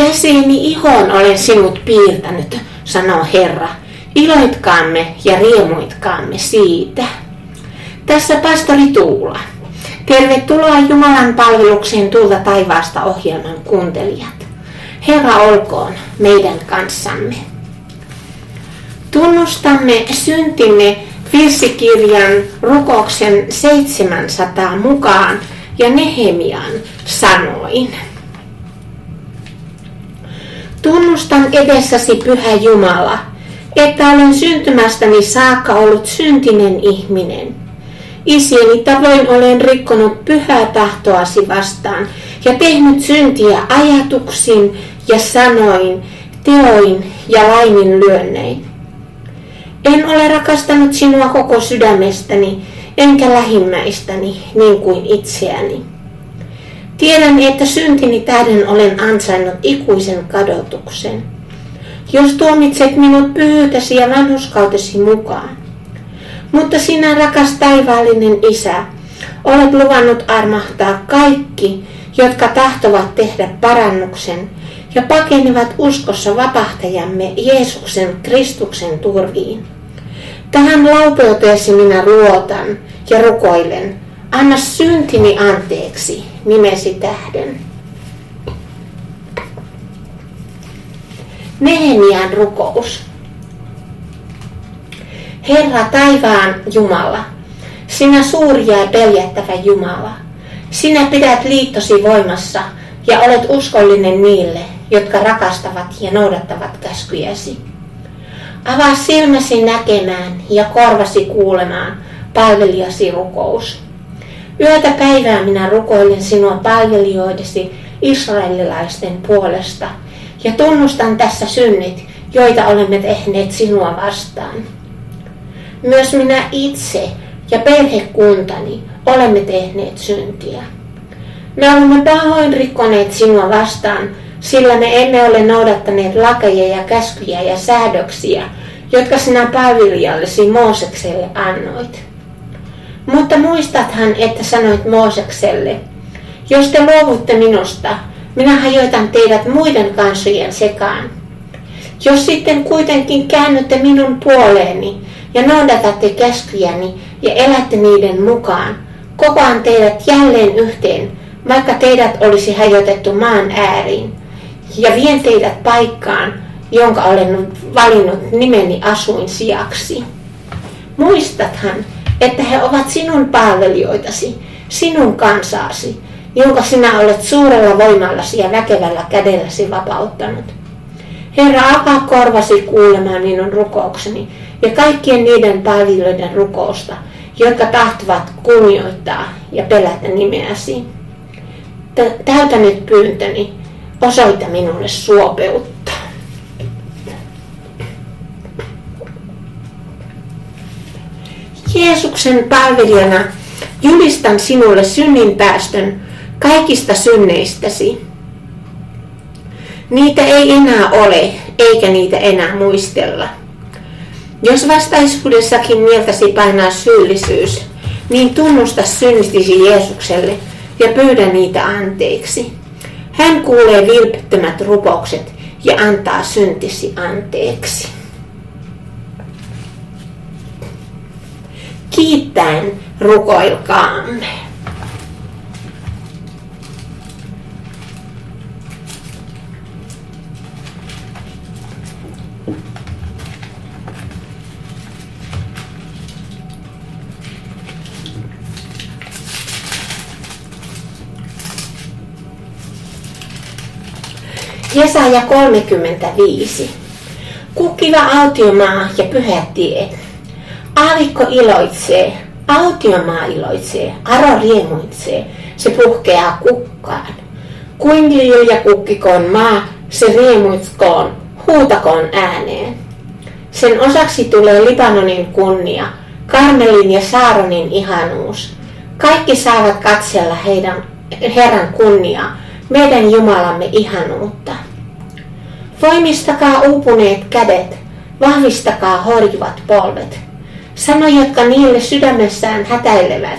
Käsiini ihon olen sinut piirtänyt, sanoo Herra. Iloitkaamme ja riemuitkaamme siitä. Tässä pastori Tuula. Tervetuloa Jumalan palvelukseen Tulta taivaasta -ohjelman kuuntelijat. Herra olkoon meidän kanssamme. Tunnustamme syntimme virsikirjan rukouksen 700 mukaan ja Nehemian sanoin. Tunnustan edessäsi, Pyhä Jumala, että olen syntymästäni saakka ollut syntinen ihminen. Isieni tavoin olen rikkonut pyhää tahtoasi vastaan ja tehnyt syntiä ajatuksin ja sanoin, teoin ja laiminlyönnein. En ole rakastanut sinua koko sydämestäni, enkä lähimmäistäni niin kuin itseäni. Tiedän, että syntini tähden olen ansainnut ikuisen kadotuksen. Jos tuomitset minut pyhyytesi ja vanhurskautesi mukaan. Mutta sinä, rakas taivaallinen Isä, olet luvannut armahtaa kaikki, jotka tahtovat tehdä parannuksen ja pakenevat uskossa vapahtajamme Jeesuksen Kristuksen turviin. Tähän laupeuteesi minä luotan ja rukoilen. Anna syntini anteeksi nimesi tähden. Nehemian rukous. Herra taivaan Jumala, sinä suuri ja peljättävä Jumala, sinä pidät liittosi voimassa ja olet uskollinen niille, jotka rakastavat ja noudattavat käskyjäsi. Avaa silmäsi näkemään ja korvasi kuulemaan palvelijasi rukous. Yötä päivää minä rukoilen sinua palvelijoidesi israelilaisten puolesta ja tunnustan tässä synnit, joita olemme tehneet sinua vastaan. Myös minä itse ja perhekuntani olemme tehneet syntiä. Me olemme pahoin rikkoneet sinua vastaan, sillä me emme ole noudattaneet lakeja ja käskyjä ja säädöksiä, jotka sinä palvelijallesi Moosekselle annoit. Mutta muistathan, että sanoit Moosekselle, jos te luovutte minusta, minä hajoitan teidät muiden kansojen sekaan. Jos sitten kuitenkin käännytte minun puoleeni ja noudatatte käskyjäni ja elätte niiden mukaan, kokoan teidät jälleen yhteen, vaikka teidät olisi hajotettu maan ääriin, ja vien teidät paikkaan, jonka olen valinnut nimeni asuinsijaksi. Muistathan, että he ovat sinun palvelijoitasi, sinun kansaasi, jonka sinä olet suurella voimallasi ja väkevällä kädelläsi vapauttanut. Herra, avaa korvasi kuulemaan minun rukoukseni ja kaikkien niiden palvelijoiden rukousta, jotka tahtovat kunnioittaa ja pelätä nimeäsi. Täytä nyt pyyntöni, osoita minulle suopeutta. Jeesuksen palvelijana julistan sinulle synninpäästön kaikista synneistäsi. Niitä ei enää ole, eikä niitä enää muistella. Jos vastaisuudessakin mieltäsi painaa syyllisyys, niin tunnusta synnistisi Jeesukselle ja pyydä niitä anteeksi. Hän kuulee vilpittömät rukoukset ja antaa syntisi anteeksi. Kiittäen rukoilkaamme. Jesaja 35. Kukkiva autiomaa ja pyhä tie. Aavikko iloitsee, autiomaa iloitsee, aro riemuitsee, se puhkeaa kukkaan. Kuin liilja kukkikoon maa, se riemuitskoon, huutakoon ääneen. Sen osaksi tulee Libanonin kunnia, Karmelin ja Saaronin ihanuus. Kaikki saavat katsella Herran kunniaa, meidän Jumalamme ihanuutta. Voimistakaa uupuneet kädet, vahvistakaa horjuvat polvet. Sano, jotka niille sydämessään hätäilevät.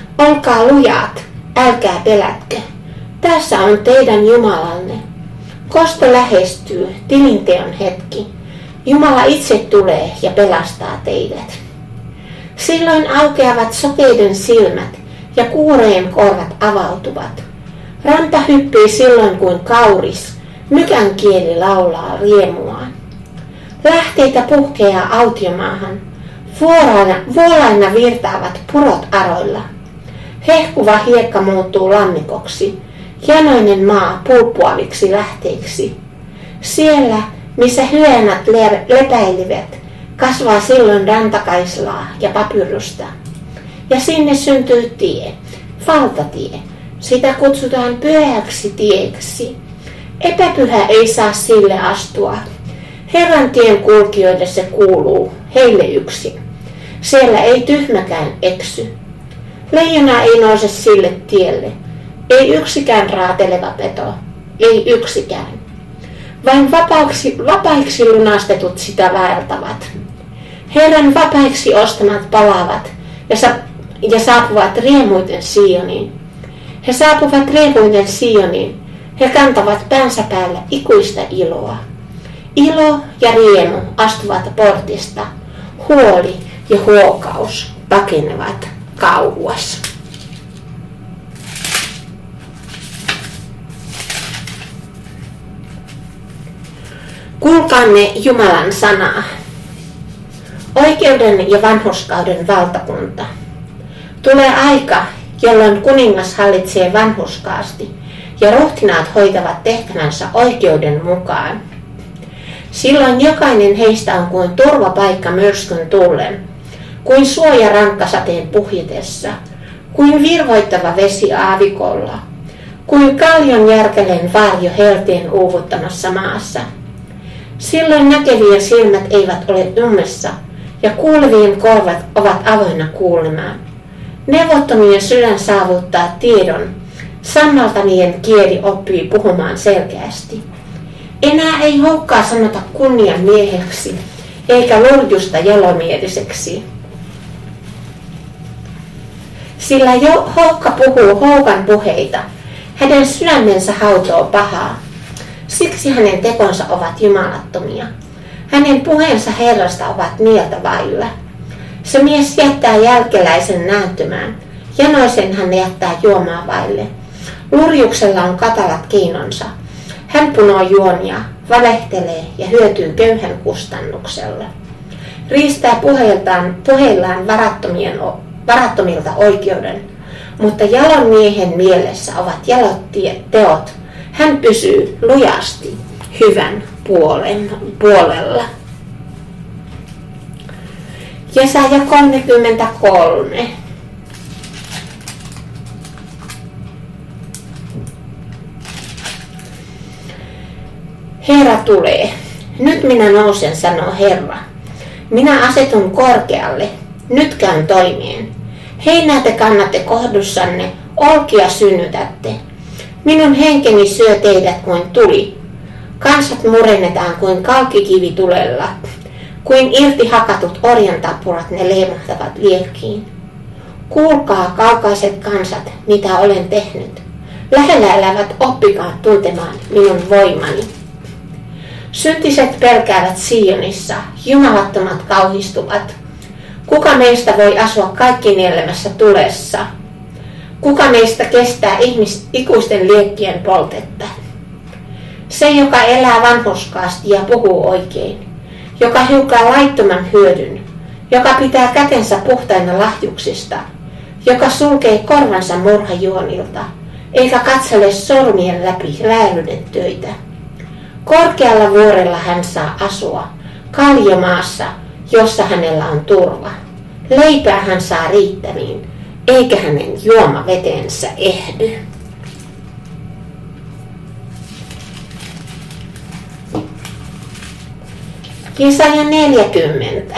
Olkaa lujaat, älkää pelätkö. Tässä on teidän Jumalanne. Kosto lähestyy, tilinteon hetki. Jumala itse tulee ja pelastaa teidät. Silloin aukeavat sokeiden silmät ja kuureen korvat avautuvat. Ranta hyppii silloin kuin kauris, mykän kieli laulaa riemuaan. Lähteitä puhkeaa autiomaahan, vuolaina virtaavat purot aroilla. Hehkuva hiekka muuttuu lammikoksi, janoinen maa pulppuaviksi lähteiksi. Siellä, missä hyönät lepäilivät, kasvaa silloin rantakaislaa ja papyrusta. Ja sinne syntyy tie, valtatie. Sitä kutsutaan pyhäksi tieksi. Epäpyhä ei saa sille astua. Herran tien kulkijoille se kuuluu, heille yksin. Siellä ei tyhmäkään eksy. Leijona ei nouse sille tielle. Ei yksikään raateleva peto. Ei yksikään. Vain vapaiksi lunastetut sitä vaeltavat. Herran vapaiksi ostamat palaavat ja saapuvat riemuiten Sioniin. He saapuvat riemuiten Sioniin. He kantavat päänsä päällä ikuista iloa. Ilo ja riemu astuvat portista. Huoli ja huokaus pakenevat kauas. Kuulkaamme Jumalan sanaa. Oikeuden ja vanhurskauden valtakunta. Tulee aika, jolloin kuningas hallitsee vanhurskaasti ja ruhtinaat hoitavat tehtävänsä oikeuden mukaan. Silloin jokainen heistä on kuin turvapaikka myrskyn tullen, kuin suoja rankkasateen puhjetessa, kuin virvoittava vesi aavikolla, kuin kaljon järkäleen varjo helteen uuvuttamassa maassa. Silloin näkevien silmät eivät ole ummessa ja kuulevien korvat ovat avoinna kuulemaan. Neuvottomien sydän saavuttaa tiedon, sammaltavien kieli oppii puhumaan selkeästi. Enää ei houkkaa sanota kunnian mieheksi, eikä lurjusta jalomieliseksi. Sillä houkka puhuu houkan puheita, hänen sydämensä hautoo pahaa. Siksi hänen tekonsa ovat jumalattomia. Hänen puheensa Herrasta ovat mieltä vailla. Se mies jättää jälkeläisen nääntymään, janoisen hän jättää juomaa vaille. Lurjuksella on katalat keinonsa. Hän punoo juonia, valehtelee ja hyötyy köyhän kustannuksella. Riistää puheillaan varattomilta oikeuden, mutta jalon miehen mielessä ovat jalot teot. Hän pysyy lujasti hyvän puolella. Jesaja 33. Herra tulee. Nyt minä nousen, sanoo Herra. Minä asetun korkealle. Nyt käyn toimeen. Heinää te kannatte kohdussanne, olkia synnytätte. Minun henkeni syö teidät kuin tuli. Kansat murennetaan kuin kalkkikivi tulella. Kuin irti hakatut orjantappurat ne leimahtavat liekkiin. Kuulkaa, kaukaiset kansat, mitä olen tehnyt. Lähellä elävät oppikaa tuntemaan minun voimani. Syntiset pelkäävät Sionissa, jumalattomat kauhistuvat. Kuka meistä voi asua kaikkinielämässä tulessa? Kuka meistä kestää ikuisten liekkien poltetta? Se, joka elää vanhurskaasti ja puhuu oikein, joka hylkää laittoman hyödyn, joka pitää kätensä puhtaina lahjuksista, joka sulkee korvansa murhajuonilta, eikä katsele sormien läpi vääryyden töitä. Korkealla vuorella hän saa asua, kaljomaassa, jossa hänellä on turva. Leipää hän saa riittämiin, eikä hänen juomavetensä ehdy. Jesaja 40.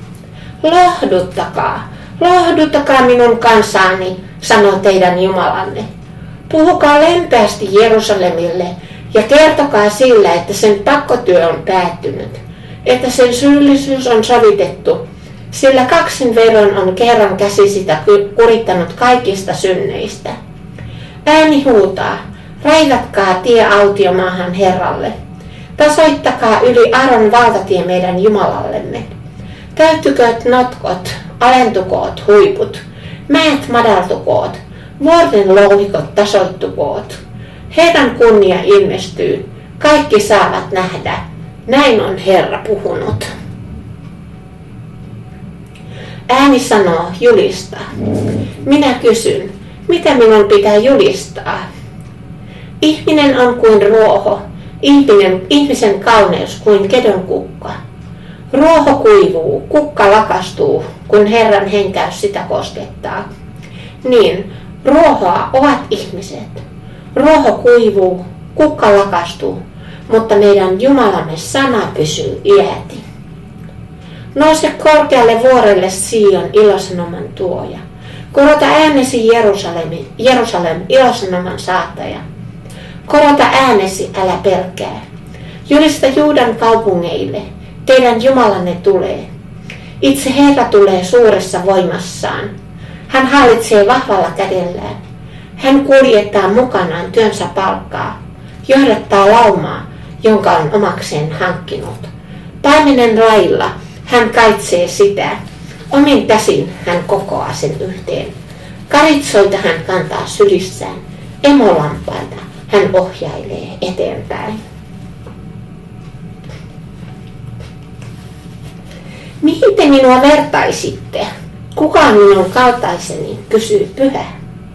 Lohduttakaa minun kansaani, sanoo teidän Jumalanne. Puhukaa lempeästi Jerusalemille ja kertokaa sillä, että sen pakkotyö on päättynyt, että sen syyllisyys on sovitettu, sillä kaksin verran on kerran käsi sitä kurittanut kaikista synneistä. Ääni huutaa, Raivatkaa tie autiomaahan Herralle. Tasoittakaa yli Aron valtatie meidän Jumalallemme. Täyttykööt notkot, alentukoot huiput, mäet madaltukoot, vuorten louhikot tasoittukoot. Herran kunnia ilmestyy, kaikki saavat nähdä. Näin on Herra puhunut. Ääni sanoo, julista. Minä kysyn, mitä minun pitää julistaa? Ihminen on kuin ruoho, ihmisen kauneus kuin kedon kukka. Ruoho kuivuu, kukka lakastuu, kun Herran henkäys sitä koskettaa. Niin, ruohoa ovat ihmiset. Ruoho kuivuu, kukka lakastuu, mutta meidän Jumalamme sana pysyy iäti. Nouse korkealle vuorelle Sion ilosanoman tuoja. Korota äänesi Jerusalem ilosanoman saattaja. Korota äänesi, älä pelkää. Julista Juudan kaupungeille, teidän Jumalanne tulee. Itse Herra tulee suuressa voimassaan. Hän hallitsee vahvalla kädellään. Hän kuljettaa mukanaan työnsä palkkaa, johdattaa laumaa, jonka on omakseen hankkinut. Paimenen lailla hän kaitsee sitä. Omin käsin hän kokoaa sen yhteen. Karitsoita hän kantaa sylissään. Emolampaita hän ohjailee eteenpäin. Mihin te minua vertaisitte? Kuka on minun kaltaiseni, kysyy Pyhä.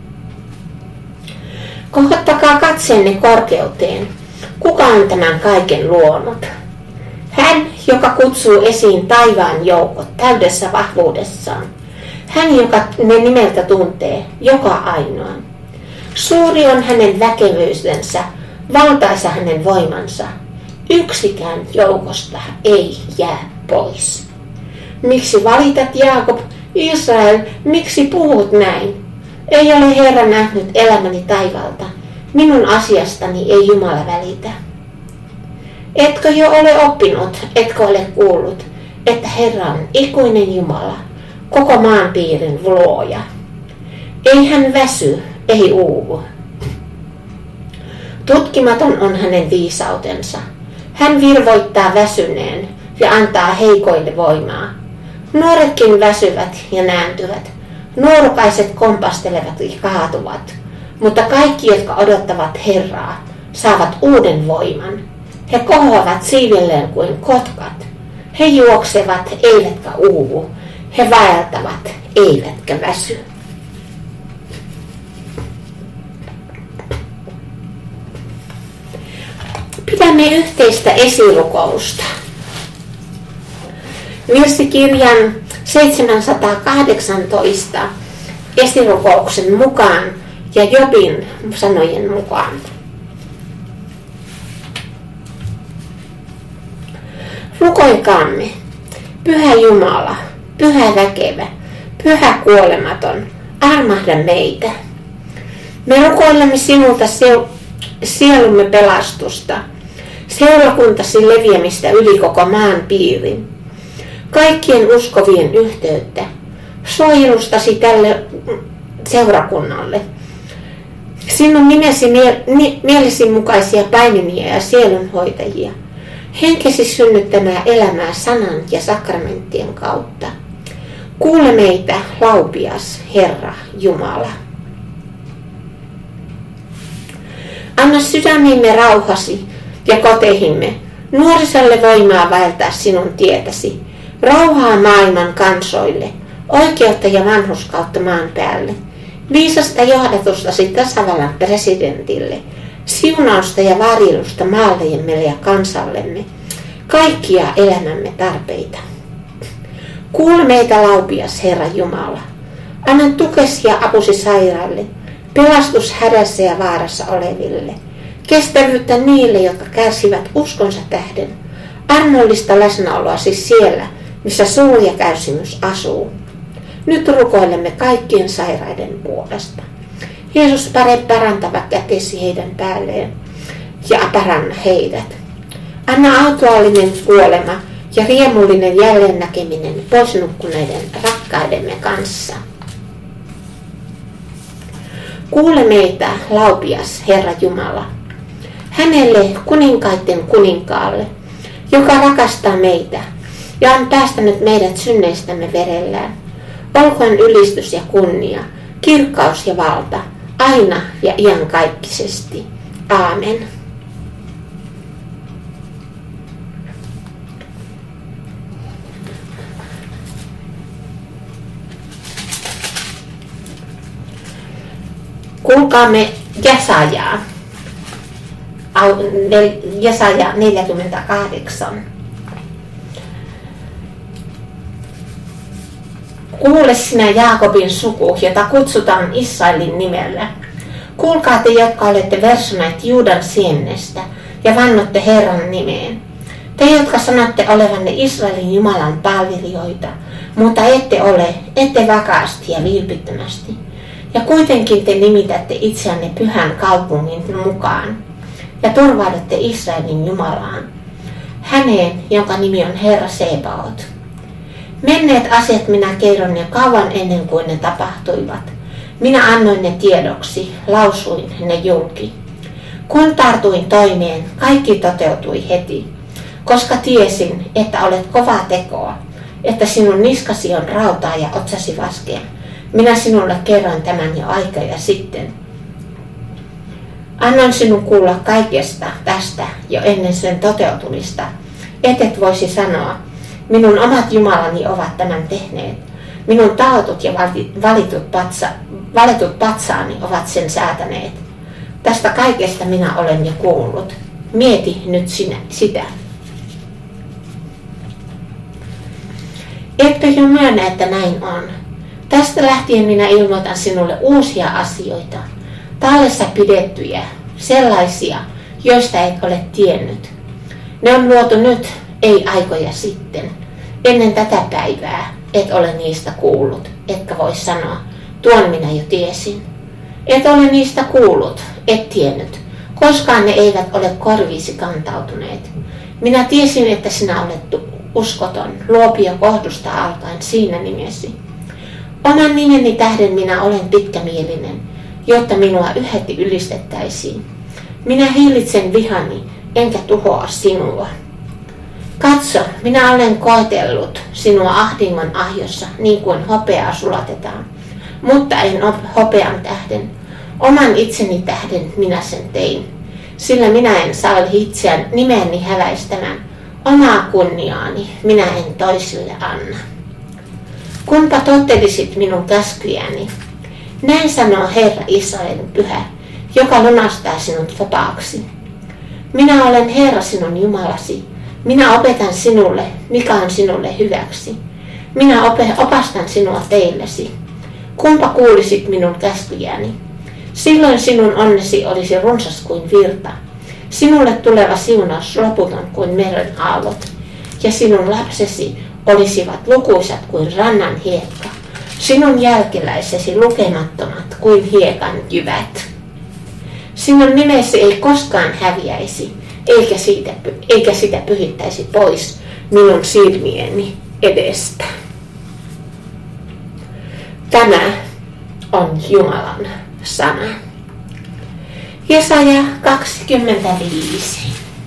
Kohottakaa katseenne korkeuteen. Kuka on tämän kaiken luonut? Hän, joka kutsuu esiin taivaan joukot täydessä vahvuudessaan. Hän, joka ne nimeltä tuntee, joka ainoan. Suuri on hänen väkevyydensä, valtaisa hänen voimansa. Yksikään joukosta ei jää pois. Miksi valitat, Jaakob, Israel, miksi puhut näin? Ei ole Herra nähnyt elämäni taivaalta. Minun asiastani ei Jumala välitä. Etkö jo ole oppinut, etkö ole kuullut, että Herra on ikuinen Jumala, koko maanpiirin luoja. Ei hän väsy, ei uuvu. Tutkimaton on hänen viisautensa. Hän virvoittaa väsyneen ja antaa heikoille voimaa. Nuoretkin väsyvät ja nääntyvät. Nuorukaiset kompastelevat ja kaatuvat. Mutta kaikki, jotka odottavat Herraa, saavat uuden voiman. He kohoavat siivilleen kuin kotkat. He juoksevat, eivätkä uuvu. He vaeltavat, eivätkä väsy. Pidämme yhteistä esirukousta. Virsikirjan 718 esirukouksen mukaan ja Jobin sanojen mukaan. Rukoilkaamme, Pyhä Jumala, Pyhä väkevä, Pyhä kuolematon, armahda meitä. Me rukoilemme sinulta sielumme pelastusta, seurakuntasi leviämistä yli koko maan piirin, kaikkien uskovien yhteyttä, suojelustasi tälle seurakunnalle, sinun mielesi mukaisia paimenia ja sielunhoitajia, henkesi synnyttämää elämää sanan ja sakramenttien kautta. Kuule meitä, laupias Herra Jumala. Anna sydämimme rauhasi ja koteihimme, nuorisolle voimaa vaeltaa sinun tietäsi, rauhaa maailman kansoille, oikeutta ja vanhurskautta maan päälle, viisasta johdatustasi tasavallan presidentille, siunausta ja varjelusta maallemme ja kansallemme, kaikkia elämämme tarpeita. Kuule meitä, laupias Herra Jumala. Anna tukesi ja apusi sairaille, pelastus hädässä ja vaarassa oleville, kestävyyttä niille, jotka kärsivät uskonsa tähden, armollista läsnäoloasi siellä, missä suru ja kärsimys asuu. Nyt rukoilemme kaikkien sairaiden puolesta. Jeesus, parantava kätesi heidän päälleen ja paranna heidät. Anna autuaallinen kuolema ja riemullinen jälleen näkeminen pois nukkuneiden rakkaidemme kanssa. Kuule meitä, laupias Herra Jumala. Hänelle kuninkaiden kuninkaalle, joka rakastaa meitä ja on päästänyt meidät synneistämme verellään. Olkoon ylistys ja kunnia, kirkkaus ja valta, aina ja iankaikkisesti. Aamen. Kuulkaamme Jesajaa. Jesaja 48. Kuule sinä Jaakobin suku, jota kutsutaan Israelin nimellä. Kuulkaa te, jotka olette versoneet Juudan siemenestä ja vannotte Herran nimeen. Te, jotka sanotte olevanne Israelin Jumalan palvelijoita, mutta ette ole, ette vakaasti ja vilpittömästi. Ja kuitenkin te nimitätte itseänne pyhän kaupungin mukaan ja turvaudutte Israelin Jumalaan, häneen, jonka nimi on Herra Sebaot. Menneet asiat minä kerron jo kauan ennen kuin ne tapahtuivat. Minä annoin ne tiedoksi, lausuin ne julki. Kun tartuin toimeen, kaikki toteutui heti, koska tiesin, että olet kovaa tekoa, että sinun niskasi on rautaa ja otsasi vaskea. Minä sinulle kerroin tämän jo aikoja sitten. Annoin sinun kuulla kaikesta tästä jo ennen sen toteutumista, et voisi sanoa, minun omat jumalani ovat tämän tehneet. Minun taotut ja valitut patsaani ovat sen säätäneet. Tästä kaikesta minä olen jo kuullut. Mieti nyt sinä sitä. Etkö jo myönnä, että näin on? Tästä lähtien minä ilmoitan sinulle uusia asioita, tallessa pidettyjä, sellaisia, joista et ole tiennyt. Ne on luotu nyt, ei aikoja sitten. Ennen tätä päivää et ole niistä kuullut, etkä voi sanoa, tuon minä jo tiesin. Et ole niistä kuullut, et tiennyt, koskaan ne eivät ole korviisi kantautuneet. Minä tiesin, että sinä olet uskoton, luopio kohdusta alkaen siinä nimesi. Oman nimeni tähden minä olen pitkämielinen, jotta minua yhäti ylistettäisiin. Minä hillitsen vihani, enkä tuhoa sinua. Katso, minä olen koetellut sinua ahdingon ahjossa, niin kuin hopeaa sulatetaan. Mutta en hopean tähden. Oman itseni tähden minä sen tein. Sillä minä en salli itseään nimeni häväistämään. Omaa kunniaani minä en toisille anna. Kunpa tottelisit minun käskyjäni. Näin sanoo Herra Israelin pyhä, joka lunastaa sinut vapaaksi. Minä olen Herra sinun Jumalasi. Minä opetan sinulle, mikä on sinulle hyväksi. Minä opastan sinua teillesi. Kumpa kuulisit minun käskyjäni? Silloin sinun onnesi olisi runsas kuin virta. Sinulle tuleva siunaus loputon kuin meren aallot. Ja sinun lapsesi olisivat lukuisat kuin rannan hiekka. Sinun jälkeläisesi lukemattomat kuin hiekan jyvät. Sinun nimesi ei koskaan häviäisi, eikä sitä pyhittäisi pois minun silmieni edestä. Tämä on Jumalan sana. Jesaja 25.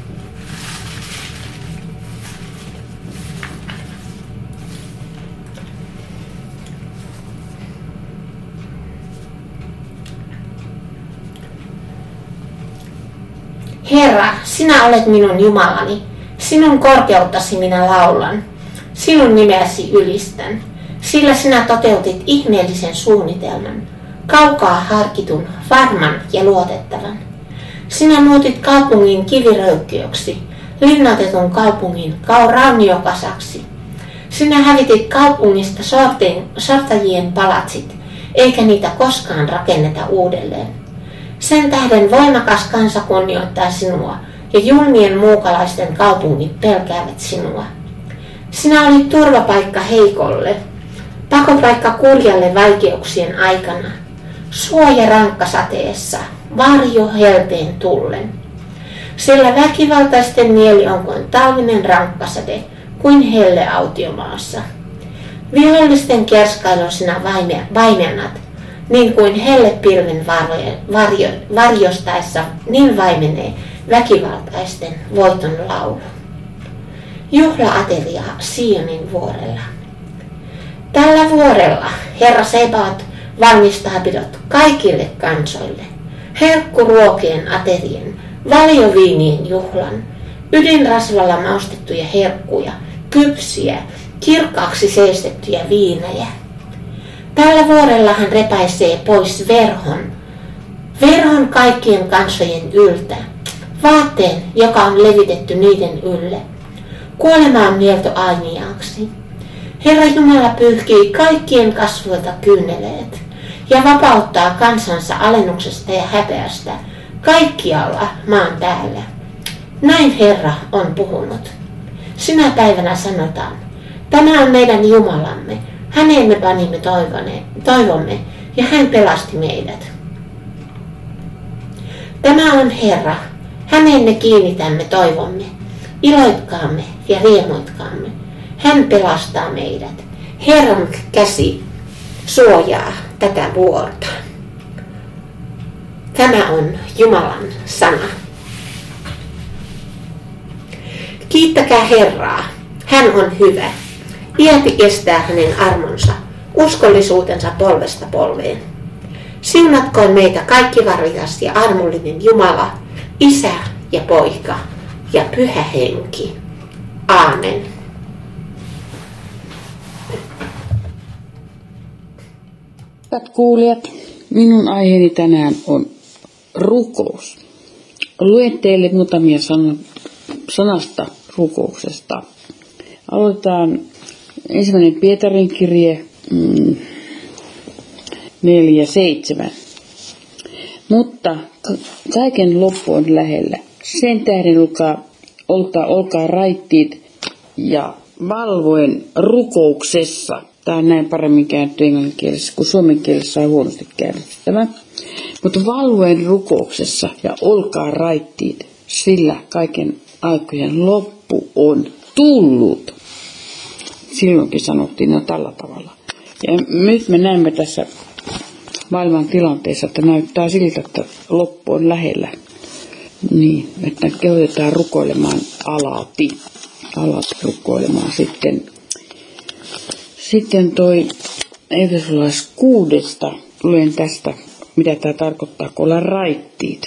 Herra, sinä olet minun Jumalani, sinun korkeuttasi minä laulan, sinun nimeäsi ylistän, sillä sinä toteutit ihmeellisen suunnitelman, kaukaa harkitun, varman ja luotettavan. Sinä muutit kaupungin kiviröykkiöksi, linnoitetun kaupungin rauniokasaksi. Sinä hävitit kaupungista sortajien palatsit, eikä niitä koskaan rakenneta uudelleen. Sen tähden voimakas kansa kunnioittaa sinua, ja julmien muukalaisten kaupungit pelkäävät sinua. Sinä olit turvapaikka heikolle, pakopaikka kurjalle vaikeuksien aikana, suoja rankkasateessa, varjo helteen tullen. Sillä väkivaltaisten mieli on kuin talvinen rankkasade, kuin helle autiomaassa. Vihollisten kerskailun sinä vaimennat, niin kuin hellepilven varjostaessa, niin vaimenee väkivaltaisten voiton laulu. Juhlaateria Sionin vuorella. Tällä vuorella Herra Sebaot valmistaa pidot kaikille kansoille, herkkuruokien aterien, valioviinien juhlan, ydinrasvalla maustettuja herkkuja, kypsiä, kirkkaaksi seistettyjä viinejä. Tällä vuorella hän repäisee pois verhon kaikkien kansojen yltä, vaatteen, joka on levitetty niiden ylle. Kuolema on mielto ainiaaksi. Herra Jumala pyyhkii kaikkien kasvoilta kyyneleet ja vapauttaa kansansa alennuksesta ja häpeästä kaikkialla maan päällä. Näin Herra on puhunut. Sinä päivänä sanotaan, tämä on meidän Jumalamme, häneen me panimme toivomme ja hän pelasti meidät. Tämä on Herra, häneen me kiinnitämme toivomme, iloitkaamme ja riemuitkaamme. Hän pelastaa meidät. Herran käsi suojaa tätä vuorta. Tämä on Jumalan sana. Kiittäkää Herraa. Hän on hyvä. Iäti kestää hänen armonsa, uskollisuutensa polvesta polveen. Siunatkoon meitä kaikki varjas ja armollinen Jumala, Isä ja Poika ja Pyhä Henki. Aamen. Hyvät kuulijat, minun aiheeni tänään on rukous. Luen teille muutamia sanasta rukouksesta. Aloitetaan 1. Pietarin kirje 4:7. Mutta kaiken loppu on lähellä. Sen tähden olkaa raittiit ja valvoen rukouksessa. Tämä on näin paremmin käännetty englannin kielessä, kun suomen kielessä on huonosti käännetty tämä. Mutta valvoen rukouksessa ja olkaa raittiit, sillä kaiken aikojen loppu on tullut. Silloinkin sanottiin no tällä tavalla. Ja nyt me näemme tässä maailman tilanteessa, että näyttää siltä, että loppu on lähellä. Niin, että kehotetaan rukoilemaan alati rukoilemaan Sitten toi Efesolais 6. Luen tästä, mitä tämä tarkoittaa, kun ollaan raittiit.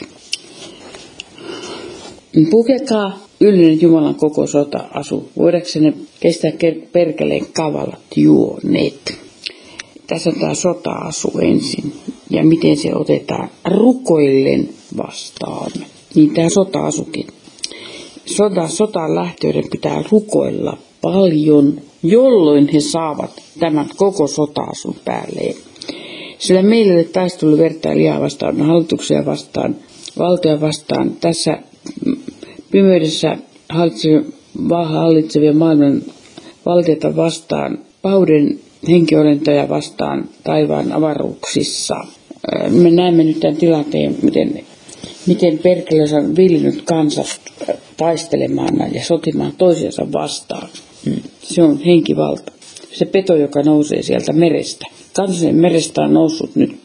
Pukekaa yllinen Jumalan koko sota-asu, voidaksenne kestää perkeleen kavalat juoneet. Tässä on tämä sota-asu ensin, ja miten se otetaan rukoillen vastaan. Niin tämä sota-asukin. Sotaan lähtiöiden pitää rukoilla paljon, jolloin he saavat tämän koko sota-asun päälleen. Sillä meillä ei ole taistelu vertailijaa vastaan, hallituksia vastaan, valtoja vastaan. Tässä pimeydessä hallitsevia maailman valtioita vastaan, pahuuden henkiolentoja vastaan taivaan avaruuksissa. Me näemme nyt tämän tilanteen, miten perkele on villinyt kansat taistelemaan ja sotimaan toisiansa vastaan. Se on henkivalta. Se peto, joka nousee sieltä merestä. Kansojen merestä on noussut nyt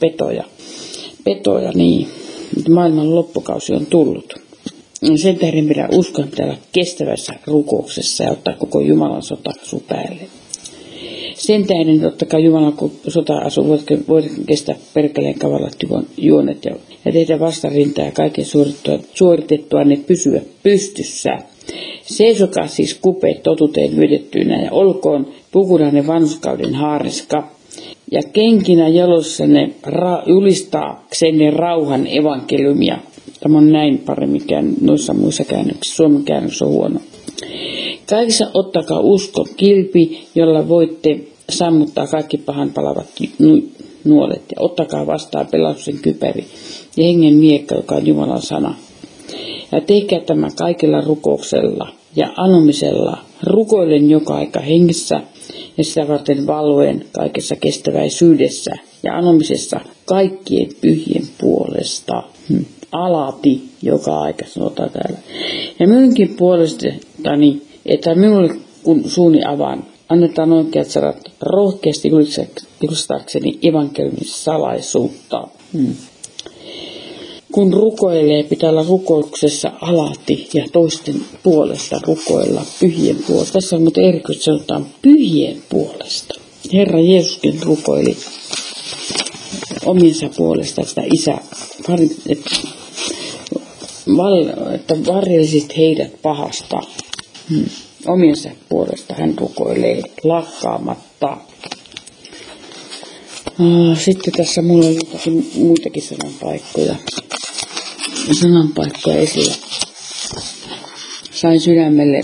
petoja niin. Maailman loppukausi on tullut. Sen tähden pitää uskoa, pitää olla kestävässä rukouksessa ja ottaa koko Jumalan sota-asu päälle. Sen tähden totta kai Jumalan sota-asu voidaan kestää perkeleen kavalat juonet ja tehdä vastarintaa ja kaiken suoritettua ne pysyä pystyssä. Seisokaa siis kupeet totuuteen vedettyinä ja olkoon pukunanne vanhuskauden haariska ja kenkinä jalossanne julistaaksenne rauhan evankeliumia. Tämä on näin paremmin noissa muissa käännöksissä. Suomen käännös on huono. Kaikissa ottakaa uskon kilpi, jolla voitte sammuttaa kaikki pahan palavat nuolet. Ja ottakaa vastaan pelastuksen kypäri ja hengen miekka, joka on Jumalan sana. Ja tehkää tämä kaikilla rukouksella ja anomisella, rukoillen joka aika hengessä ja sitä varten valvoen kaikessa kestäväisyydessä ja anomisessa kaikkien pyhien puolesta. Alati joka aika sanotaan täällä. Ja minunkin puolestani, että minulle kun suuni avaan, annetaan oikeat sanat rohkeasti julistaakseni evankeliumin salaisuutta. Kun rukoilee, pitää olla rukouksessa alati ja toisten puolesta rukoilla pyhien puolesta. Tässä on muuten erikoisesti sanotaan pyhien puolesta. Herra Jeesuskin rukoili omiensa puolesta sitä Isä, että varjelisit heidät pahasta. Omiensa puolesta hän rukoilee lakkaamatta. Sitten tässä mulla on jotakin muitakin sananpaikkoja esillä. Sain sydämelle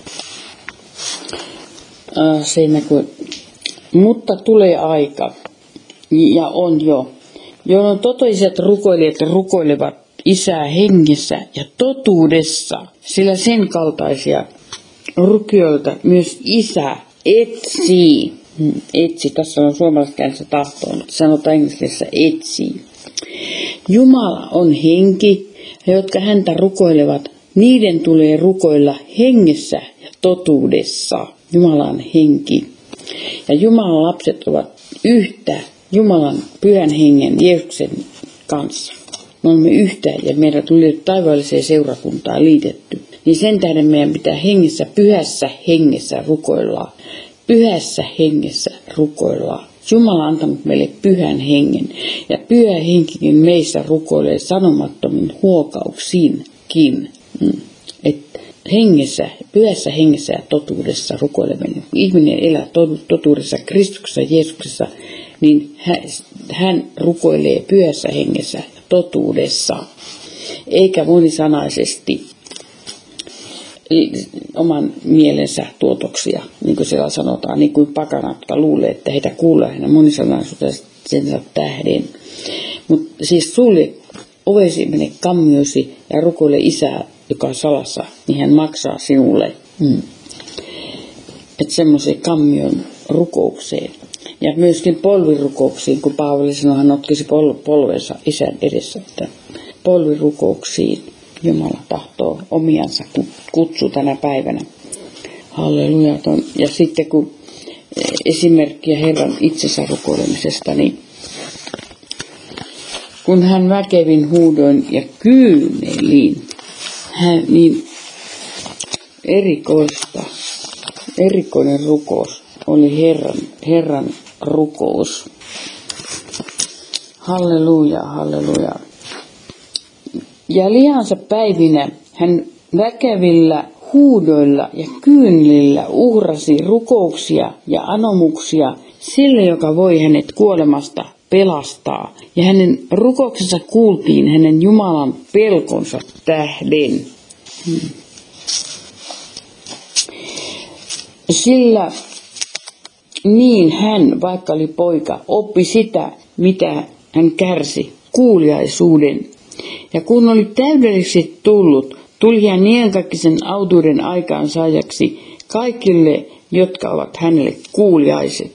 mutta tulee aika, ja on jo, jolloin todelliset rukoilijat rukoilevat Isää hengessä ja totuudessa, sillä sen kaltaisia rukoilijoita myös Isä etsii. Etsi, tässä on suomalaiskäännössä tahtoa, mutta sanotaan englannissä etsii. Jumala on henki, ja jotka häntä rukoilevat, niiden tulee rukoilla hengessä ja totuudessa. Jumala on henki. Ja Jumalan lapset ovat yhtä Jumalan pyhän hengen Jeesuksen kanssa. Me olemme yhtä ja meidän tuli taivaalliseen seurakuntaan liitetty. Niin sen tähden meidän pitää pyhässä hengessä rukoilla. Pyhässä hengessä rukoillaan. Jumala on antanut meille pyhän hengen. Ja pyhä henkikin meissä rukoilee sanomattomin huokauksiinkin. Että pyhässä hengessä ja totuudessa rukoileminen. Kun ihminen elää totuudessa Kristuksessa Jeesuksessa, niin hän rukoilee pyhässä hengessä ja totuudessa. Eikä monisanaisesti oman mielensä tuotoksia, niin kuin siellä sanotaan, niin kuin pakanat, jotka luulee, että heitä kuulee hänen monisanaisuutensa tähden. Mutta siis sulje ovesi, mene kammiosi ja rukoile Isää, joka on salassa, niin hän maksaa sinulle. Että semmoiseen kammion rukoukseen. Ja myöskin polvirukouksiin, kun Paavali sanoi, hän otkisi polvensa Isän edessä, että polvirukouksiin Jumala tahtoo omiansa kutsuu tänä päivänä. Halleluja. Ja sitten kun esimerkkiä Herran itsensä rukoilemisesta, niin kun hän väkevin huudoin ja kyynelin, niin erikoinen rukous oli Herran rukous. Halleluja, halleluja. Ja lihansa päivinä hän väkevillä huudoilla ja kyynelillä uhrasi rukouksia ja anomuksia sille, joka voi hänet kuolemasta pelastaa. Ja hänen rukouksensa kuultiin hänen Jumalan pelkonsa tähden. Sillä niin hän, vaikka oli poika, oppi sitä, mitä hän kärsi, kuuliaisuuden. Ja kun oli täydellisesti tullut, tuli hän iankaikkisen autuuden aikaansaajaksi kaikille, jotka ovat hänelle kuuliaiset.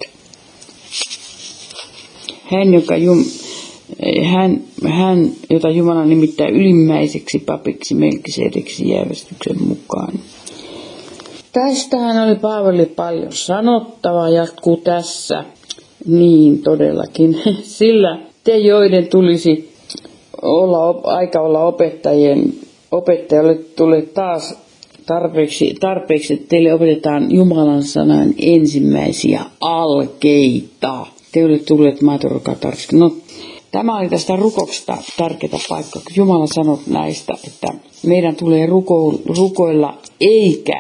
Hän, jota Jumala nimittää ylimmäiseksi papiksi Melkisedeksi järjestyksen mukaan. Tästähän oli Paavali paljon sanottavaa, jatkuu tässä. Niin todellakin, sillä te joiden tulisi aika olla opettajalle tulee taas tarpeeksi, että teille opetetaan Jumalan sanan ensimmäisiä alkeita. Te olette tulleet maitorukatariksi. No, tämä oli tästä rukouksesta tärkeä paikka. Jumala sanoi näistä, että meidän tulee rukoilla eikä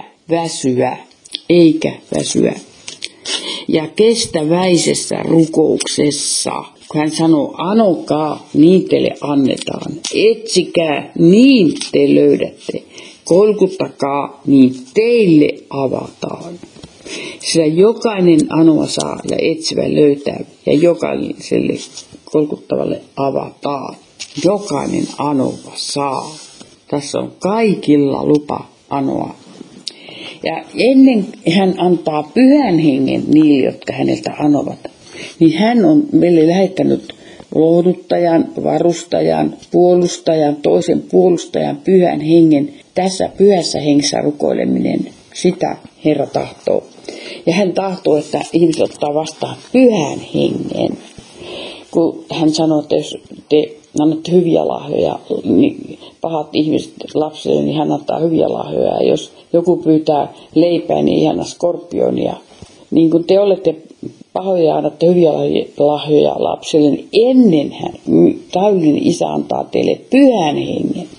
väsyä. Ja kestäväisessä rukouksessa, kun hän sanoo, anokaa, niin teille annetaan. Etsikää, niin te löydätte. Kolkuttakaa, niin teille avataan. Sillä jokainen anoa saa ja etsivä löytää, ja jokaiselle kolkuttavalle avataan. Jokainen anova saa. Tässä on kaikilla lupa anoa. Ja ennen hän antaa pyhän hengen niille, jotka häneltä anovat, niin hän on meille lähettänyt lohduttajan, varustajan, puolustajan, toisen puolustajan, pyhän hengen. Tässä pyhässä hengessä rukoileminen, Sitä Herra tahtoo. Ja hän tahtoo, että ihmiset ottaa vastaan pyhän hengen. Kun hän sanoo, että jos te annatte hyviä lahjoja, niin pahat ihmiset lapsille, niin hän antaa hyviä lahjoja. Ja jos joku pyytää leipää, niin ihana skorpionia. Niin kun te olette pahoja ja annatte hyviä lahjoja lapsille, niin ennen täydellinen Isä antaa teille pyhän hengen,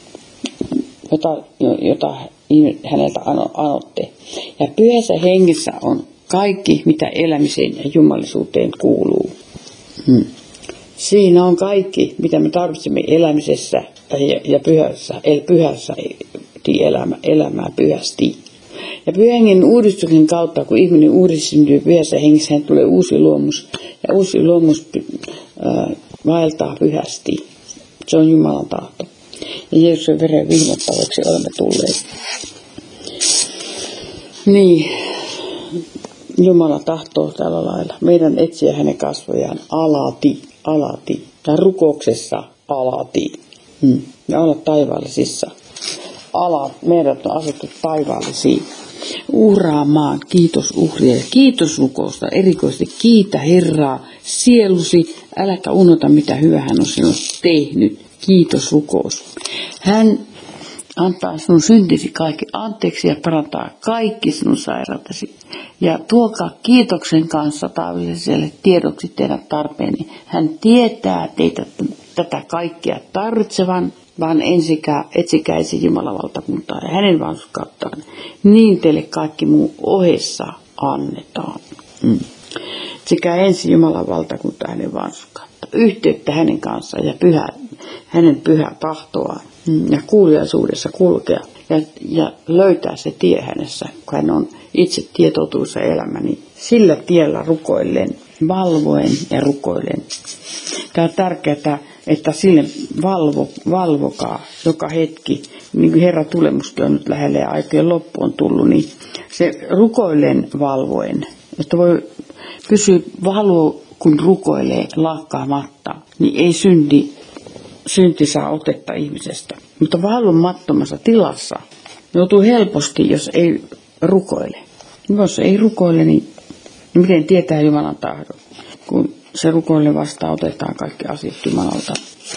jota häneltä anotte. Ja pyhässä hengessä on kaikki, mitä elämiseen ja jumalisuuteen kuuluu. Siinä on kaikki, mitä me tarvitsemme elämisessä ja pyhässä elämää pyhästi. Ja pyhän hengen uudistuksen kautta, kun ihminen uudistuu pyhässä hengessä, hän tulee uusi luomus. Ja uusi luomus vaeltaa pyhästi. Se on Jumalan tahto. Ja Jeesuksen veren vihmottavaksi olemme tulleet. Niin, Jumala tahtoo tällä lailla. Meidän etsiä hänen kasvojaan alati. Tai rukouksessa alati. Ja olla taivaallisissa. Meidät on asettu taivaallisiin. Uhraamaan kiitosuhria ja kiitosrukousta. Erikoisesti kiitä Herraa sielusi. Äläkä unohta, mitä hyvää hän on sinulle tehnyt. Kiitosrukous. Hän antaa sinun syntisi kaikki anteeksi ja parantaa kaikki sinun sairautesi. Ja tuokaa kiitoksen kanssa taavilliselle tiedoksi teidän tarpeeni. Hän tietää teitä tätä kaikkea tarvitsevan, vaan etsikäisi Jumalan valtakuntaa ja hänen vanhurskauttaan. Niin teille kaikki muu ohessa annetaan. Sekä ensin Jumalan valtakuntaa hänen vanhurskautta. Yhteyttä hänen kanssaan ja hänen pyhää tahtoaan. Ja kuuliaisuudessa kulkea ja löytää se tie hänessä, kun hän on itse tietotuussa elämä, niin sillä tiellä rukoillen, valvoen ja rukoillen. Tämä on tärkeää, että sille valvokaa joka hetki, niin kuin Herra tulemuskin on nyt lähelle ja aikojen loppu on tullut, niin se rukoillen valvoen, että voi pysyä kun rukoilee lakkaamatta, niin ei synti saa otetta ihmisestä. Mutta valvomattomassa tilassa joutuu helposti, jos ei rukoile. Jos ei rukoile, niin miten tietää Jumalan tahdon? Kun se rukoille vastaan otetaan kaikki asiat Jumalalta.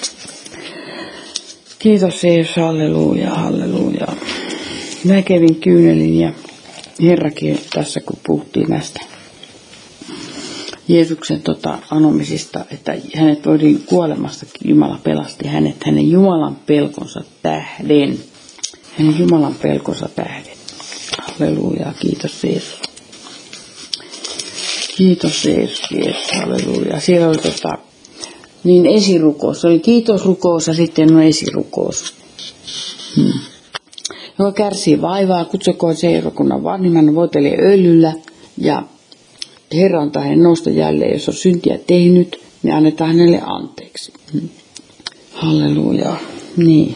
Kiitos Jeesus, halleluja, halleluja. Mä kävin kyynelin ja Herrakin tässä, kun puhuttiin näistä Jeesuksen anomisista, että hänet voitiin kuolemastakin, Jumala pelasti hänet hänen Jumalan pelkonsa tähden. Hänen Jumalan pelkonsa tähden. Halleluja, kiitos Jeesus. Kiitos Jeesus, halleluja. Siellä oli niin esirukous, se oli kiitosrukous ja sitten esirukous. Joka kärsii vaivaa, kutsukoon seurakunnan vanhimman voitelee öljyllä ja Herra antaa hänen nousta jälleen, jos on syntiä tehnyt, niin annetaan hänelle anteeksi. Halleluja. Niin.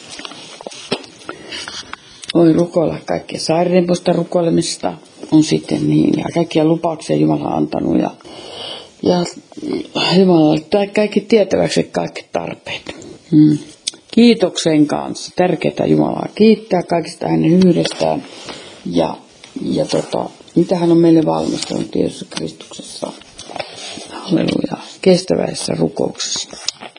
Voi rukoilla kaikkea sairaiden puolesta rukoilemista on sitten niin. Ja kaikkia lupauksia Jumala on antanut. Ja Jumala tai kaikki tietäväksi kaikki tarpeet. Kiitoksen kanssa. Tärkeää Jumalaa kiittää kaikista hänen hyydestään. Ja mitä hän on meille valmistanut Jeesuksessa Kristuksessa. Halleluja. Kestävässä rukouksessa.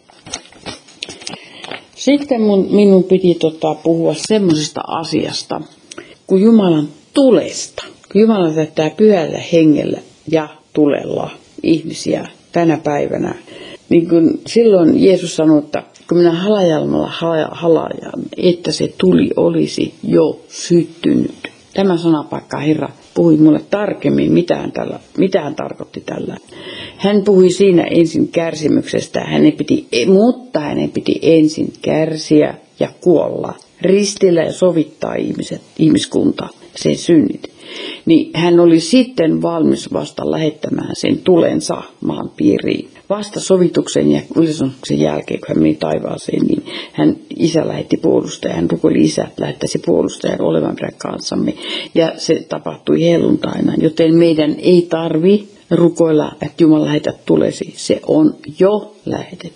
Sitten minun piti puhua semmoisesta asiasta, kuin Jumalan tulesta. Kun Jumala täyttää pyhällä hengellä ja tulella ihmisiä tänä päivänä. Niin kun silloin Jeesus sanoi, että kun minä halajalmalla halajan, että se tuli olisi jo syttynyt. Tämä sanapaikka Herra puhui mulle tarkemmin, mitä hän tarkoitti tällä. Hän puhui siinä ensin kärsimyksestä, mutta hänen piti ensin kärsiä ja kuolla, ristillä ja sovittaa ihmiskunta, sen synnit. Niin hän oli sitten valmis vasta lähettämään sen tulensa maan piiriin. Vasta sovituksen ja ylisonuksen jälkeen, kun hän meni taivaaseen, niin Isä lähetti puolustajan. Hän rukoili Isä, että lähettäisi puolustajan olevan meidän kanssamme. Ja se tapahtui helluntaina, joten meidän ei tarvi rukoilla, että Jumala lähetä tulesi. Se on jo lähetetty.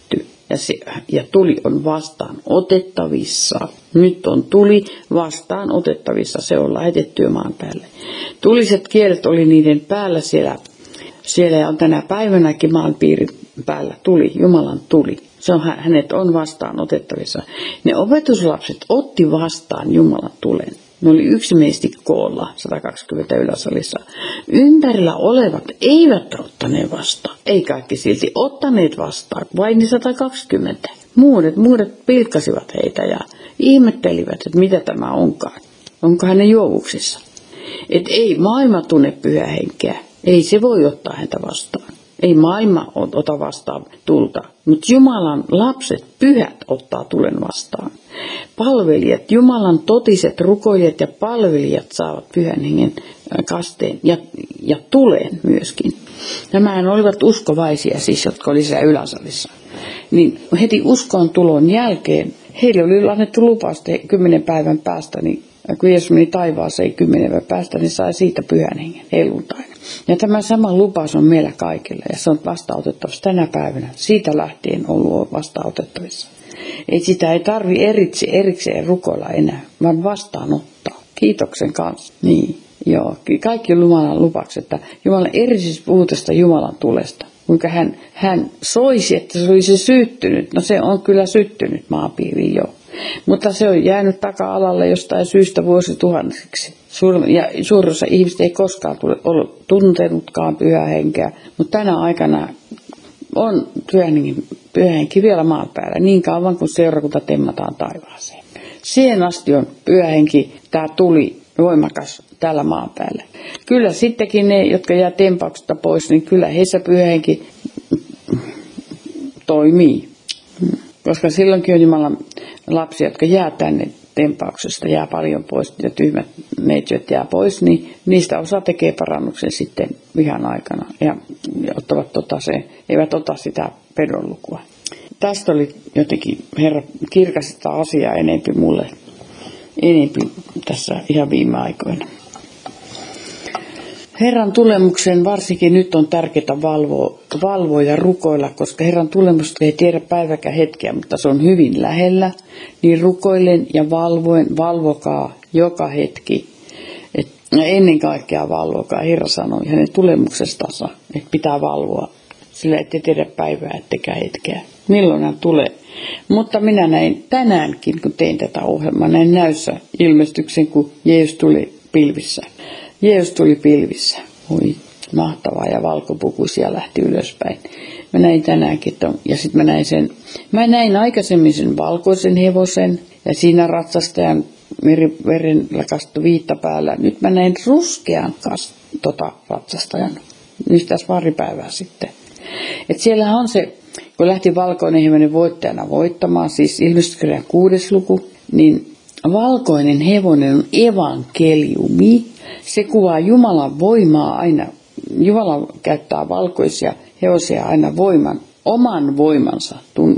ja tuli on vastaan otettavissa. Nyt on tuli vastaan otettavissa, se on lähetetty maan päälle. Tuliset kielet oli niiden päällä siellä on tänä päivänäkin maanpiirin päällä tuli, Jumalan tuli. Hänet on vastaan otettavissa. Ne opetuslapset otti vastaan Jumalan tulen. Ne oli yksimielisesti koolla 120 yläsalissa. Ympärillä olevat eivät ottaneet vastaan. Ei kaikki silti ottaneet vastaan, vain 120. Muudet pilkkasivat heitä ja ihmettelivät, että mitä tämä onkaan. Onko hänen juovuksissa? Että ei maailma tunne pyhää henkeä. Ei se voi ottaa häntä vastaan. Ei maailma ota vastaan tulta, mutta Jumalan lapset, pyhät, ottaa tulen vastaan. Palvelijat, Jumalan totiset rukoilijat ja palvelijat saavat pyhän hengen kasteen ja tulen myöskin. Nämähän olivat uskovaisia siis, jotka oli siellä yläsalissa. Niin heti uskon tulon jälkeen heille oli annettu lupaus 10 päivän päästä, niin kun Jeesus meni taivaaseen 10 päivän päästä, niin sai siitä pyhän hengen helluntaina. Ja tämä sama lupaus on meillä kaikille ja se on vastaanotettavissa tänä päivänä. Siitä lähtien ollut vastaanotettavissa. Sitä ei tarvi erikseen rukoilla enää, vaan vastaanottaa. Kiitoksen kanssa. Niin, joo. Kaikki Jumalan lupaukset, että Jumala erityisesti puhuu tästä Jumalan tulesta. Kuinka hän soisi, että se olisi syttynyt. No se on kyllä syttynyt maapiiriin jo. Mutta se on jäänyt taka-alalle jostain syystä vuosituhansiksi. Suurin osa ihmistä ei koskaan ollut tuntenutkaan pyhää henkeä, mutta tänä aikana on pyhä henki vielä maan päällä niin kauan kuin seurakunta temmataan taivaaseen. Siihen asti on pyhä henki, tämä tuli voimakas tällä maan päällä. Kyllä sittenkin ne, jotka jää tempauksesta pois, niin kyllä heissä pyhä henki toimii. Koska silloinkin on Jumalan lapsia, jotka jää tänne tempauksesta, jää paljon pois, ja tyhmät neitsyöt jää pois, niin niistä osa tekee parannuksen sitten vihan aikana. Ja eivät ota sitä pedonlukua. Tästä oli jotenkin, Herra kirkasi sitä asiaa enempi mulle, tässä ihan viime aikoina. Herran tulemuksen varsinkin nyt on tärkeää valvoa ja rukoilla, koska Herran tulemusta ei tiedä päiväkään hetkeä, mutta se on hyvin lähellä. Niin rukoillen ja valvokaa joka hetki. Ennen kaikkea valvokaa. Herra sanoi hänen tulemuksestaan, että pitää valvoa. Sillä ette tiedä päivää ettekä hetkeä. Milloin hän tulee. Mutta minä näin tänäänkin, kun tein tätä ohjelmaa, näin näyssä ilmestyksen, kun Jeesus tuli pilvissä. Jeesus tuli pilvissä. Oi, mahtavaa, ja valkopukuisia lähti ylöspäin. Mä näin tänäänkin, ja sitten mä näin aikaisemmin sen valkoisen hevosen, ja siinä ratsastajan verellä kastui viitta päällä. Nyt mä näin ruskean ratsastajan. Nyt tässä pari päivää sitten. Et siellähän on se, kun lähti valkoinen hevonen voittajana voittamaan, siis Ilmestyskirjan 6. luku, niin valkoinen hevonen on evankeliumi. Se kuvaa Jumalan voimaa aina. Jumala käyttää valkoisia hevosia aina oman voimansa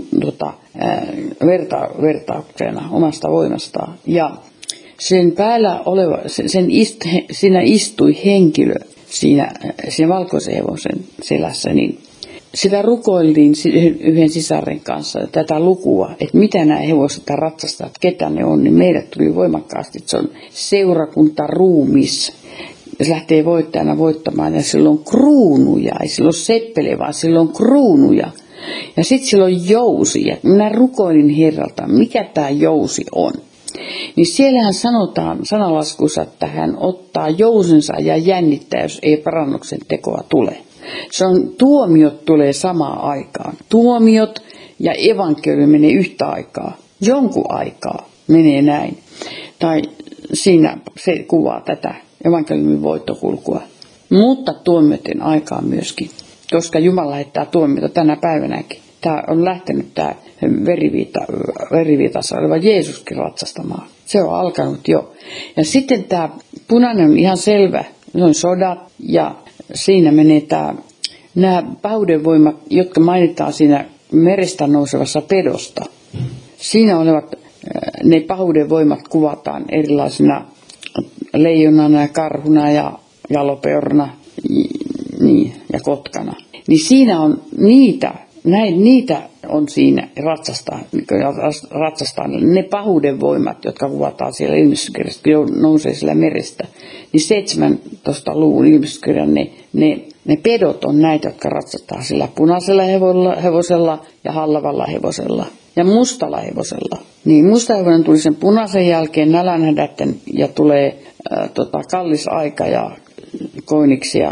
vertauksena omasta voimastaan. Ja sen päällä oleva, siinä istui henkilö siinä valkoisen hevosen selässä, niin sitä rukoiltiin yhden sisaren kanssa tätä lukua, että mitä nämä hevoset ratsastajat, ketä ne on, niin meidät tuli voimakkaasti, että se on seurakunta ruumis. Ja se lähtee voittajana voittamaan ja sillä on kruunuja, ei sillä ole seppele, vaan sillä on kruunuja. Ja sitten sillä on jousi, ja minä rukoilin Herralta, mikä tämä jousi on. Niin siellähän sanotaan sanalaskussa, että hän ottaa jousensa ja jännittää, jos ei parannuksen tekoa tule. Se on, tuomiot tulee samaan aikaan. Tuomiot ja evankeliumi menee yhtä aikaa. Jonkun aikaa menee näin. Tai siinä se kuvaa tätä evankeliumin voittokulkua. Mutta tuomioiden aikaa myöskin. Koska Jumala lähettää tuomiota tänä päivänäkin. Tämä on lähtenyt tämä veriviitassa oleva Jeesuskin ratsastamaan. Se on alkanut jo. Ja sitten tämä punainen on ihan selvä. Se on sodat ja siinä menee nämä pahuudenvoimat, jotka mainitaan siinä merestä nousevassa pedosta. Siinä olevat ne pahuudenvoimat kuvataan erilaisina leijonana ja karhuna ja jalopeurna niin, ja kotkana. Niin siinä on niitä on siinä ratsastaa. Ne pahuuden voimat, jotka kuvataan siellä ilmestyskirjassa, kun nousee siellä merestä, niin 17 luvun ilmestyskirjan ne pedot on näitä, jotka ratsastaa sillä punaisella hevosella ja hallavalla hevosella ja mustalla hevosella. Niin musta hevonen tuli sen punaisen jälkeen nälänhädätten ja tulee kallis aika ja koiniksia,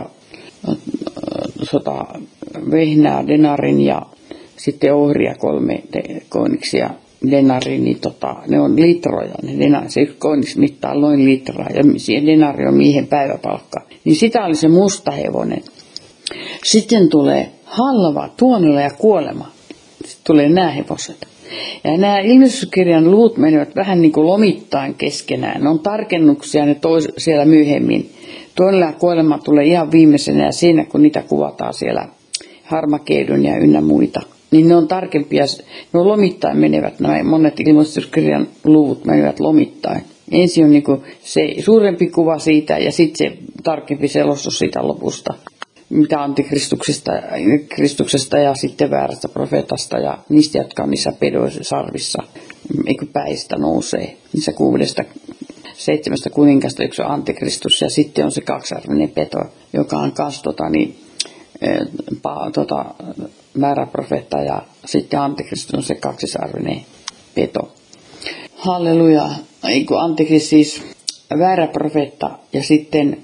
vehnää, denarin ja sitten ohria 3 koiniksia denarin, niin ne on litroja. Se yksi koiniks mittaa noin litraa ja siihen denari on miehen päiväpalkka. Niin sitä oli se musta hevonen. Sitten tulee halva, tuonilla ja kuolema. Sitten tulee nämä hevoset. Ja nämä ilmestyskirjan luvut menevät vähän niin kuin lomittain keskenään. Ne on tarkennuksia siellä myöhemmin. Tuonilla ja kuolema tulee ihan viimeisenä ja siinä kun niitä kuvataan siellä Harmageddon ja ynnä muita. Niin ne on tarkempia, ne on lomittain menevät, nämä monet ilmestyskirjan luvut menevät lomittain. Ensin on niin kuin se suurempi kuva siitä ja sitten se tarkempi selostus siitä lopusta. Mitä antikristuksesta ja sitten väärästä profeetasta ja niistä, jotka on niissä pedoissa sarvissa, eikö päistä nousee. Niissä 7 kuningasta yksi on antikristus ja sitten on se kaksiarvinen peto, joka on kanssa väärä profeetta ja sitten antikristus on se kaksisarvinen peto. Halleluja, eikö antikristus siis väärä profeetta ja sitten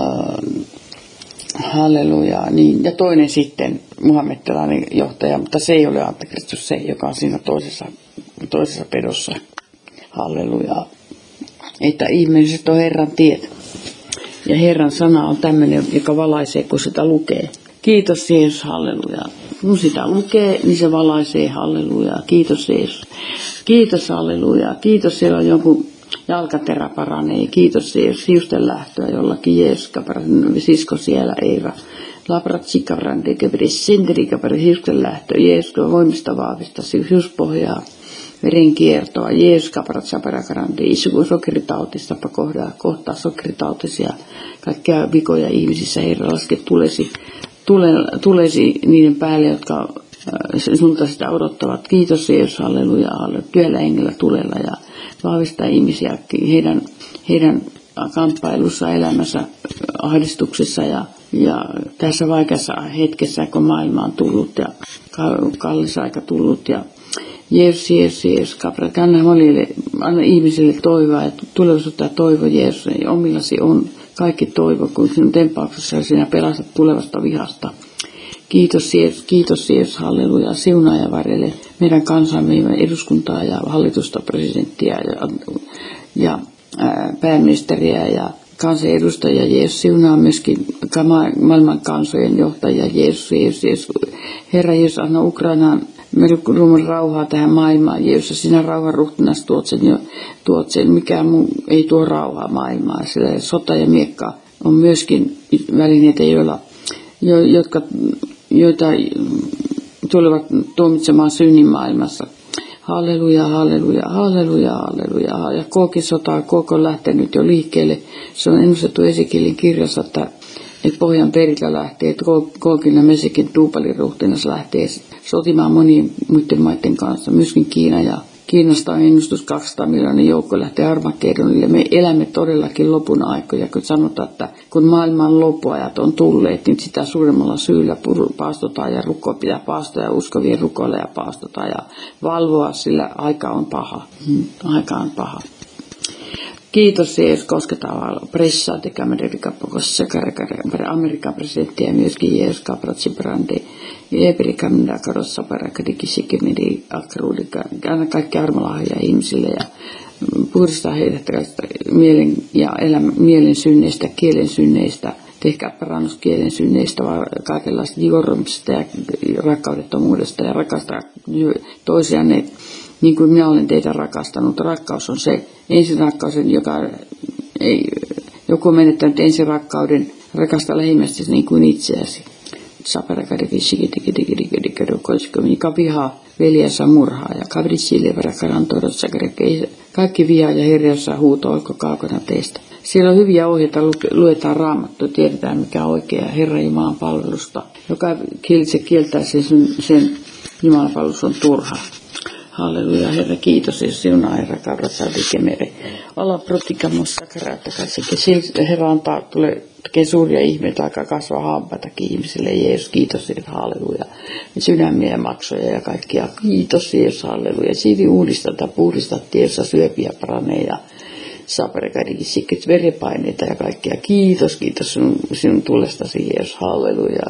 halleluja, niin, ja toinen sitten muhammedilainen johtaja, mutta se ei ole antikristus, se joka on siinä toisessa pedossa. Halleluja. Että ihmiset on Herran tiet. Ja Herran sana on tämmöinen, joka valaisee, kun sitä lukee. Kiitos Jeesus, halleluja. Kun sitä lukee, niin se valaisee, halleluja. Kiitos Jeesus. Kiitos, halleluja. Kiitos, siellä on jonkun jalkaterä paranee. Kiitos Jeesus, hiusten lähtöä jollakin Jeesus, sisko siellä Eira. Labrat sikabrande, kebris senterikapari, hiusten lähtö. Jeesus, voimista vahvista, hiuspohjaa. Verenkiertoa, Jeesus kaparat saparakarante, isu sokeritautista kohtaa sokeritautisia, kaikkia vikoja ihmisissä, Herra, laske tulesi niiden päälle, jotka sulta sitä odottavat. Kiitos Jeesus, halleluja, työllä hengellä tulella ja vahvistaa ihmisiä heidän kamppailussa, elämässä, ahdistuksessa ja tässä vaikeassa hetkessä, kun maailma on tullut ja kallis aika tullut ja Jeesus, kaprat, anna ihmisille toivoa ja tulevaisuutta ja toivo, Jeesus, omillasi on kaikki toivo, kun sinun tempauksessa sinä pelastat tulevasta vihasta. Kiitos Jeesus, halleluja, siunaa ja varjele meidän kansamme, eduskuntaa ja hallitusta, presidenttiä ja pääministeriä ja kansanedustajia, Jeesus, siunaa myöskin maailman kansojen johtajia, Jeesus. Herra Jeesus, anna Ukrainaan ruuman rauhaa tähän maailmaan, Jeesus, sinä rauhan ruhtinas tuot sen, mikään muu ei tuo rauhaa maailmaan, sillä sota ja miekka on myöskin välineitä, joita tulevat tuomitsemaan synnin maailmassa. Halleluja, halleluja, halleluja, halleluja. Ja Kookin sota, Kook on lähtenyt jo liikkeelle. Se on ennustettu Esekielin kirjassa, että pohjan perillä lähtee, että Kookin ja Mesekin Tuupalin ruhtinas lähtee sotimaan monien muiden maiden kanssa, myöskin Kiina ja Kiinasta on ennustus 200 miljoonan joukko lähtee Armageddonille. Me elämme todellakin lopun aikoja, kun sanotaan, että kun maailman loppuajat on tulleet, niin sitä suuremmalla syyllä paastotaan ja pitää paastoa ja uskovien rukoilla ja paastotaan ja valvoa, sillä aika on paha. Aika on paha. Kiitos Jeesus, kosketaan pressaa tekä Amerikan presidenttiä ja myöskin Jeesus kapratsi brande. Ebrikamida karossa parakadikisikemidi akruudika. Anna kaikki armolahja ihmisille ja puhdistaa heidät mielen synneistä, kielen synneistä. Tehkää parannus kielen synneistä, kaikenlaista jorrumista ja rakkaudettomuudesta ja rakastaa toisianne. Niin kuin minä olen teitä rakastanut. Rakkaus on se ensin rakkaus, joka ei, joku on menettänyt ensin rakkauden, rakasta lähimmästäsi niin kuin itseäsi. Joka vihaa veljensä murhaa ja kavritsille verakarantoidossa kaikki vihaa ja herjassa huuto olko kaukana teistä. Siellä on hyviä ohjeita, luetaan Raamattua, tiedetään mikä on oikea Herran Jumalan palvelusta. Joka kieltä sen Jumalapalvelus on turha. Halleluja, Herra, kiitos, ja sinun Herra, kavrata tekemere. Alla protikamossa karattakasikin. Herra antaa, tekee suuria ihmeitä, alkaa kasvaa hampaitakin ihmisille. Jeesus, kiitos, Herra, halleluja. Sydämiä ja maksoja ja kaikkia. Kiitos, Jeesus, halleluja. Siitä uudistat, puhdistat tiedossa syöpiä paranee ja saaparekadikin sikket veripaineita ja kaikkea. Kiitos, kiitos sinun tulestasi, Jeesus, halleluja.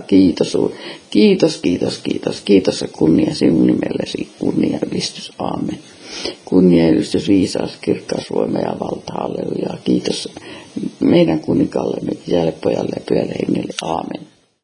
Kiitos ja kunnia sinun nimellesi, kunnia ylistys, aamen. Kunnia ylistys, viisaus, kirkkaus, voima ja valta, halleluja. Kiitos meidän kuninkallemme, isälle, pojalle ja pyhälle hengelle, aamen.